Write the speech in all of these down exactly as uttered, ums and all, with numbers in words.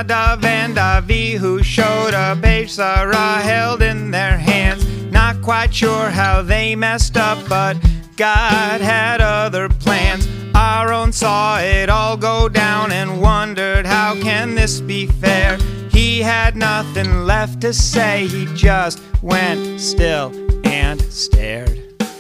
Nadav and Avihu showed up, H Sarah held in their hands. Not quite sure how they messed up, but God had other plans. Aaron saw it all go down and wondered, how can this be fair? He had nothing left to say, he just went still and stared.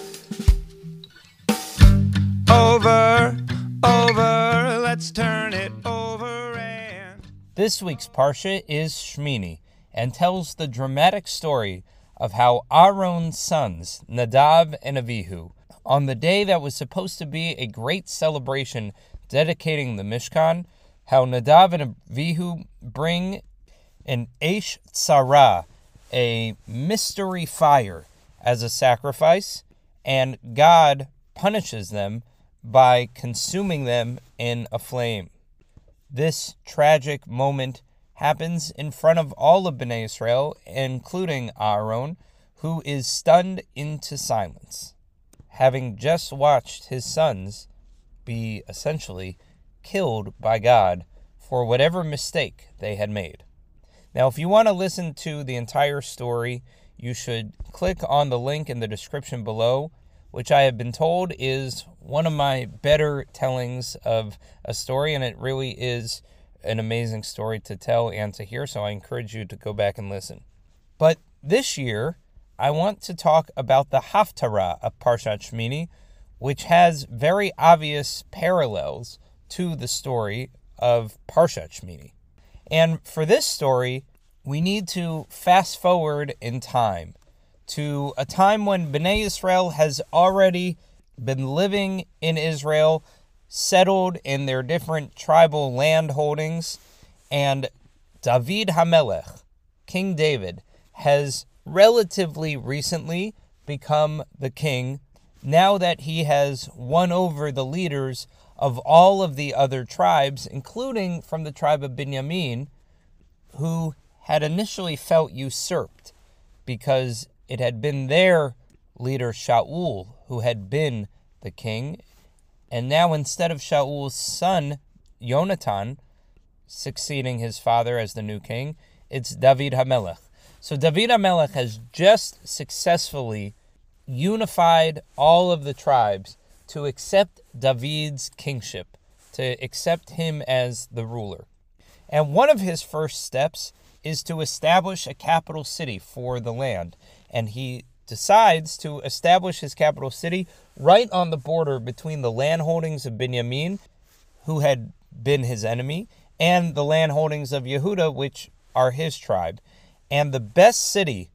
Over, over, let's turn it over and... This week's Parsha is Shmini and tells the dramatic story of how Aaron's sons, Nadav and Avihu, on the day that was supposed to be a great celebration dedicating the Mishkan, how Nadav and Avihu bring an Eish Tzara, a mystery fire, as a sacrifice, and God punishes them by consuming them in a flame. This tragic moment happens in front of all of Bnei Israel, including Aaron, who is stunned into silence, having just watched his sons be essentially killed by God for whatever mistake they had made. Now, if you want to listen to the entire story, you should click on the link in the description below, which I have been told is one of my better tellings of a story, and it really is an amazing story to tell and to hear, so I encourage you to go back and listen. But this year, I want to talk about the Haftarah of Parshat Shmini, which has very obvious parallels to the story of Parshat Shmini. And for this story, we need to fast forward in time to a time when Bnei Israel has already been living in Israel, settled in their different tribal land holdings, and David HaMelech, King David, has relatively recently become the king now that he has won over the leaders of all of the other tribes, including from the tribe of Binyamin, who had initially felt usurped because it had been their leader Shaul who had been the king, and now instead of Shaul's son Yonatan succeeding his father as the new king, it's David HaMelech. So David HaMelech has just successfully unified all of the tribes to accept David's kingship, to accept him as the ruler. And one of his first steps is to establish a capital city for the land. And he decides to establish his capital city right on the border between the land holdings of Binyamin, who had been his enemy, and the land holdings of Yehuda, which are his tribe. And the best city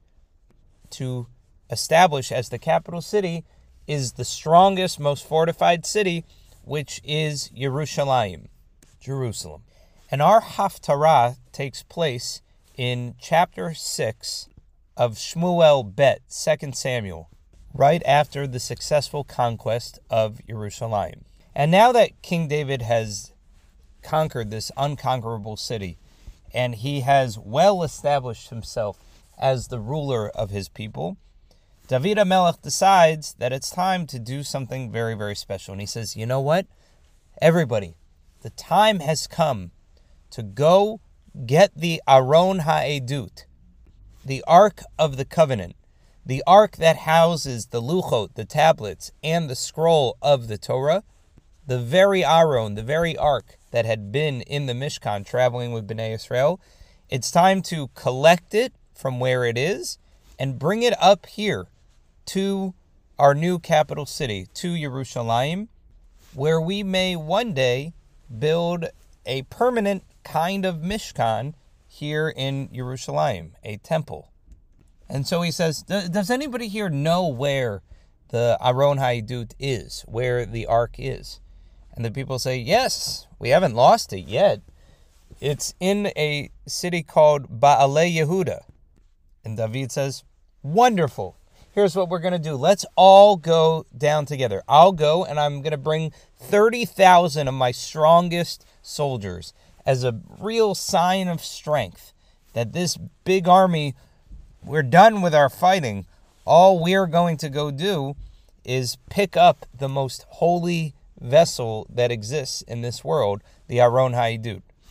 to establish as the capital city is the strongest, most fortified city, which is Yerushalayim, Jerusalem. And our Haftarah takes place in chapter six of Shmuel Bet, Second Samuel, right after the successful conquest of Yerushalayim. And now that King David has conquered this unconquerable city, and he has well established himself as the ruler of his people, David HaMelech decides that it's time to do something very, very special. And he says, you know what? Everybody, the time has come to go get the Aron HaEdut, the Ark of the Covenant, the Ark that houses the Luchot, the tablets, and the scroll of the Torah, the very Aron, the very Ark that had been in the Mishkan traveling with Bnei Israel. It's time to collect it from where it is and bring it up here to our new capital city, to Yerushalayim, where we may one day build a permanent kind of Mishkan here in Yerushalayim, a temple. And so he says, does anybody here know where the Aron HaEdut is, where the ark is? And the people say, yes, we haven't lost it yet. It's in a city called Baalei Yehuda. And David says, wonderful. Here's what we're going to do. Let's all go down together. I'll go, and I'm going to bring thirty thousand of my strongest soldiers as a real sign of strength that this big army, we're done with our fighting. All we're going to go do is pick up the most holy vessel that exists in this world, the Aron HaEdut.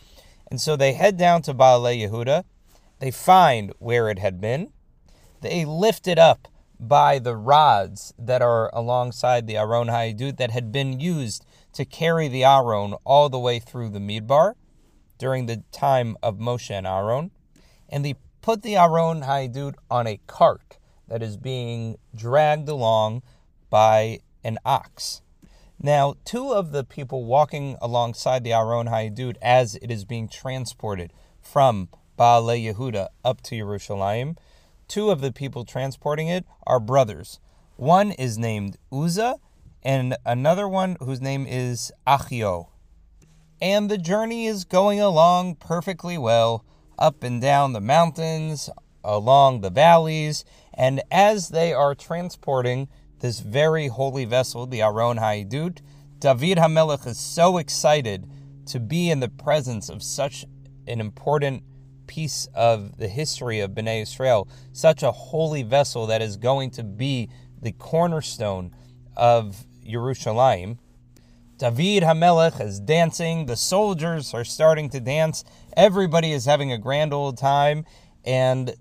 And so they head down to Baalei Yehuda. They find where it had been. They lift it up by the rods that are alongside the Aron HaEdut that had been used to carry the Aron all the way through the Midbar during the time of Moshe and Aaron. And they put the Aron HaEdut on a cart that is being dragged along by an ox. Now, two of the people walking alongside the Aron HaEdut as it is being transported from Baalei Yehuda up to Yerushalayim, two of the people transporting it are brothers. One is named Uzzah, and another one whose name is Achio. And the journey is going along perfectly well, up and down the mountains, along the valleys, and as they are transporting this very holy vessel, the Aron HaEdut, David HaMelech is so excited to be in the presence of such an important piece of the history of Bnei Israel, such a holy vessel that is going to be the cornerstone of Yerushalayim. David HaMelech is dancing, the soldiers are starting to dance, everybody is having a grand old time, and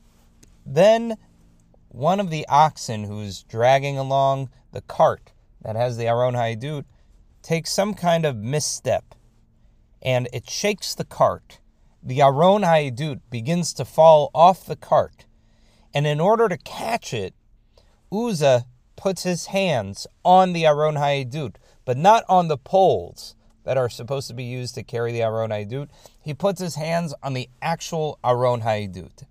then one of the oxen who's dragging along the cart that has the Aron HaEdut takes some kind of misstep, and it shakes the cart. The Aron HaEdut begins to fall off the cart, and in order to catch it, Uzzah puts his hands on the Aron HaEdut, but not on the poles that are supposed to be used to carry the Aron HaEdut. He puts his hands on the actual Aron HaEdut.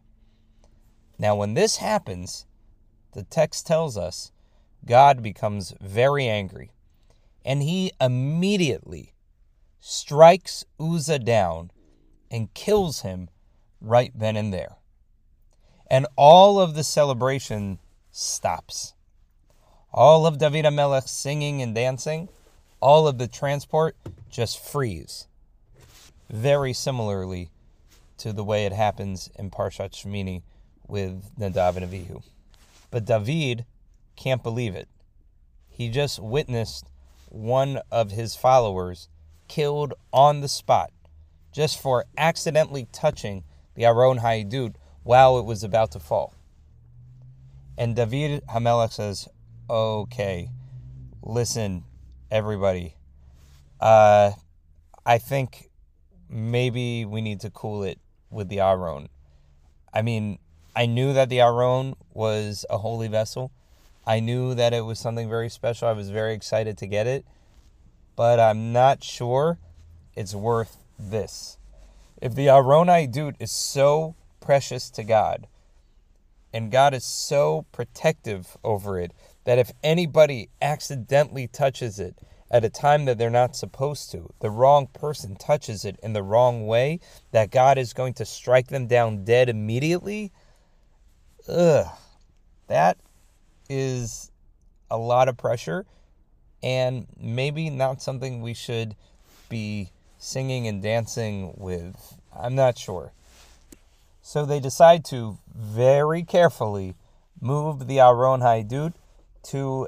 Now, when this happens, the text tells us God becomes very angry, and he immediately strikes Uzzah down and kills him right then and there. And all of the celebration stops. All of David HaMelech singing and dancing, all of the transport just freeze. Very similarly to the way it happens in Parshat Shemini with Nadav and Avihu. But David can't believe it. He just witnessed one of his followers killed on the spot just for accidentally touching the Aron HaEdut while it was about to fall. And David HaMelech says, okay, listen, everybody, uh, I think maybe we need to cool it with the Aron. I mean, I knew that the Aron was a holy vessel. I knew that it was something very special. I was very excited to get it. But I'm not sure it's worth this. If the Aron HaEdut is so precious to God, and God is so protective over it, that if anybody accidentally touches it at a time that they're not supposed to, the wrong person touches it in the wrong way, that God is going to strike them down dead immediately, ugh, that is a lot of pressure, and maybe not something we should be singing and dancing with. I'm not sure. So they decide to very carefully move the Aron HaEdut to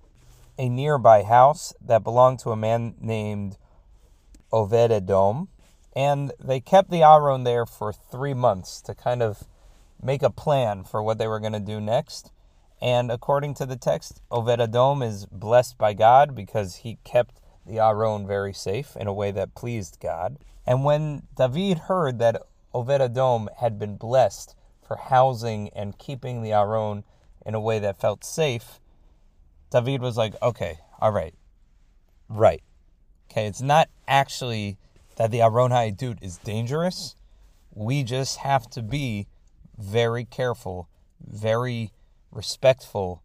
a nearby house that belonged to a man named Oved Edom, and they kept the Aron there for three months to kind of make a plan for what they were going to do next. And according to the text, Oved Edom is blessed by God because he kept the Aron very safe in a way that pleased God. And when David heard that Oved Edom had been blessed for housing and keeping the Aron in a way that felt safe, David was like, okay, all right, right. Okay, it's not actually that the Aron HaEdut is dangerous. We just have to be very careful, very respectful,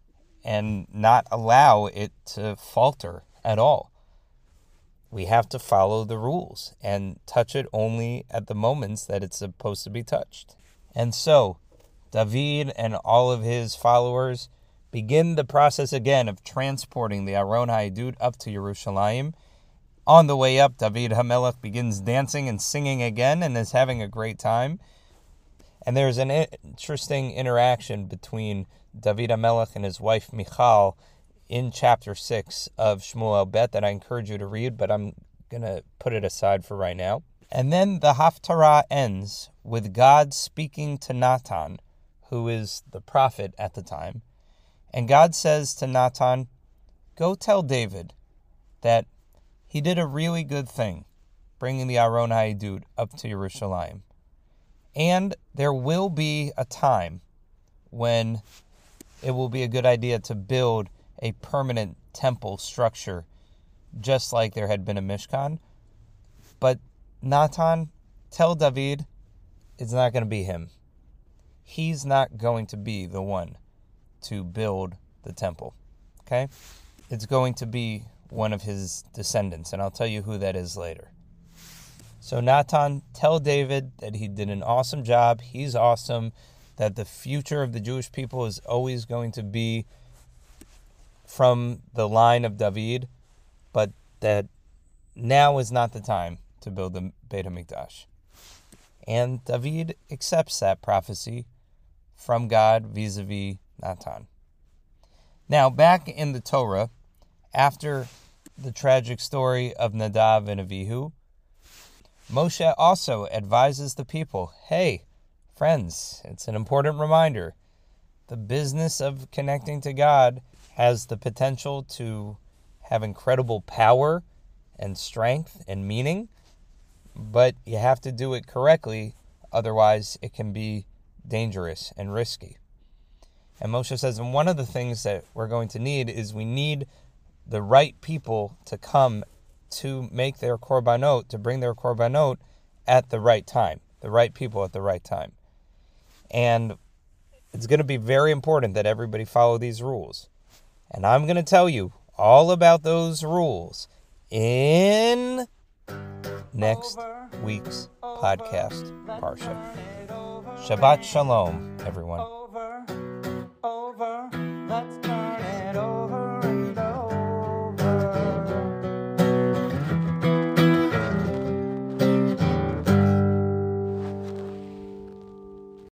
and not allow it to falter at all. We have to follow the rules and touch it only at the moments that it's supposed to be touched. And so, David and all of his followers begin the process again of transporting the Aron HaEdut up to Yerushalayim. On the way up, David HaMelech begins dancing and singing again and is having a great time. And there's an interesting interaction between David HaMelech and his wife Michal in chapter six of Shmuel Bet that I encourage you to read, but I'm going to put it aside for right now. And then the Haftarah ends with God speaking to Natan, who is the prophet at the time. And God says to Natan, go tell David that he did a really good thing, bringing the Aron HaEdut up to Yerushalayim. And there will be a time when it will be a good idea to build a permanent temple structure, just like there had been a Mishkan. But Natan, tell David, it's not going to be him. He's not going to be the one to build the temple. Okay? It's going to be one of his descendants, and I'll tell you who that is later. So Natan, tell David that he did an awesome job. He's awesome. That the future of the Jewish people is always going to be from the line of David, but that now is not the time to build the Beit HaMikdash. And David accepts that prophecy from God vis-a-vis Natan. Now, back in the Torah, after the tragic story of Nadav and Avihu, Moshe also advises the people, hey, friends, it's an important reminder. The business of connecting to God has the potential to have incredible power and strength and meaning, but you have to do it correctly, otherwise it can be dangerous and risky. And Moshe says, and one of the things that we're going to need is we need the right people to come to make their korbanot, to bring their korbanot at the right time, the right people at the right time. And it's going to be very important that everybody follow these rules. And I'm going to tell you all about those rules in next week's podcast, Parsha. Shabbat Shalom, everyone.